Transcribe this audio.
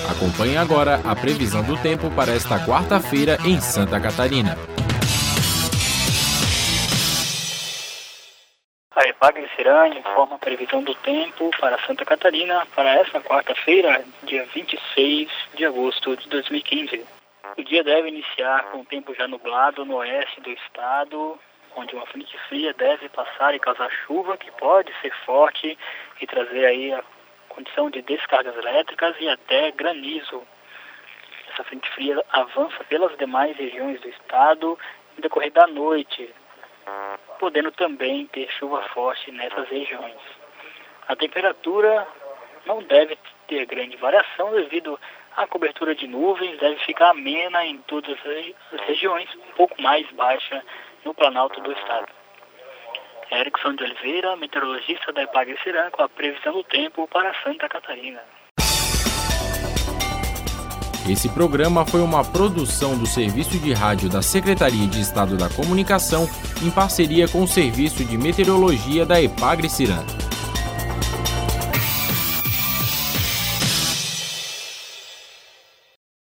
Acompanhe agora a previsão do tempo para esta quarta-feira em Santa Catarina. A EPAGRE-CIRAM informa a previsão do tempo para Santa Catarina para esta quarta-feira, dia 26 de agosto de 2015. O dia deve iniciar com o tempo já nublado no oeste do estado, onde uma frente fria deve passar e causar chuva, que pode ser forte e trazer aí a condição de descargas elétricas e até granizo. Essa frente fria avança pelas demais regiões do estado no decorrer da noite, podendo também ter chuva forte nessas regiões. A temperatura não deve ter grande variação devido à cobertura de nuvens, deve ficar amena em todas as regiões, um pouco mais baixa no Planalto do estado. Erickson de Oliveira, meteorologista da EPAGRE-CIRAM, com a previsão do tempo para Santa Catarina. Esse programa foi uma produção do Serviço de Rádio da Secretaria de Estado da Comunicação, em parceria com o Serviço de Meteorologia da EPAGRE-CIRAM.